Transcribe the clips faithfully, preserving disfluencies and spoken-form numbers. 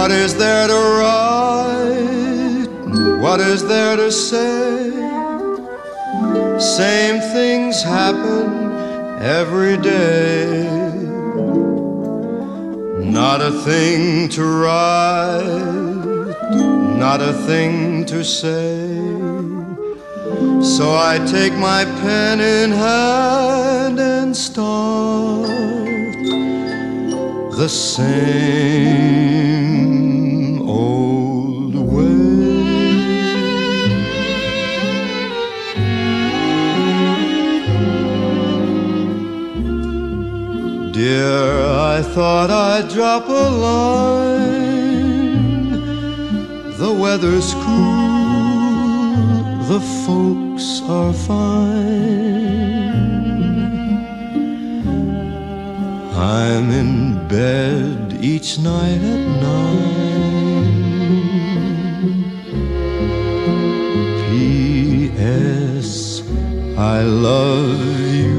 What is there to write? What is there to say? Same things happen every day. Not a thing to write, not a thing to say. So I take my pen in hand and start the same old way. Dear, I thought I'd drop a line. The weather's cool, the folks are fine. I'm in bed each night at nine. P S I love you.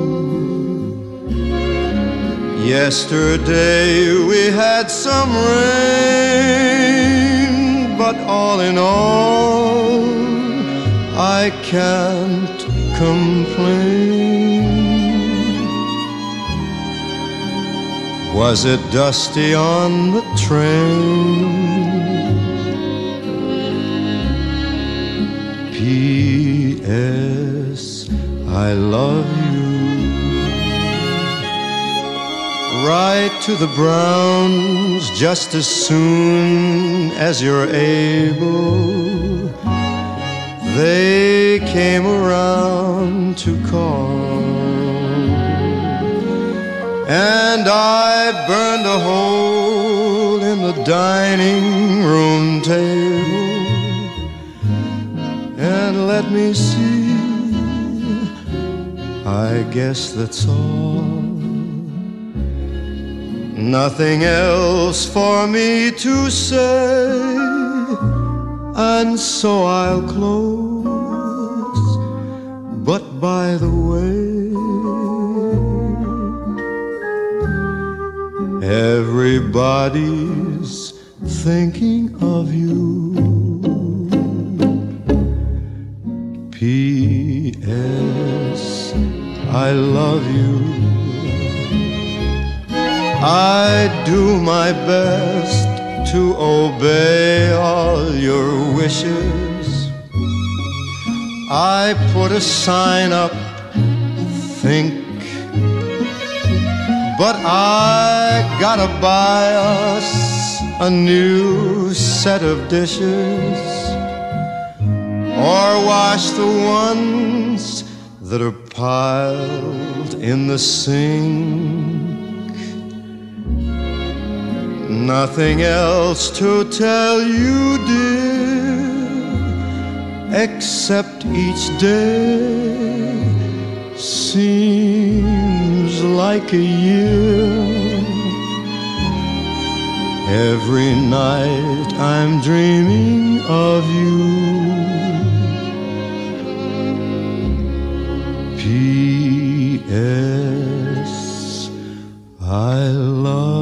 Yesterday we had some rain, but all in all I can't complain. Was it dusty on the train? P S I love you. Write to the Browns just as soon as you're able. They came around to call, and I burned a hole in the dining room table. And let me see, I guess that's all. Nothing else for me to say, and so I'll close. But by the way, everybody's thinking of you. P S I love you. I do my best to obey all your wishes. I put a sign up, think, but I gotta buy us a new set of dishes, or wash the ones that are piled in the sink. Nothing else to tell you, dear, except each day seems like a year. Every night I'm dreaming of you. P S I love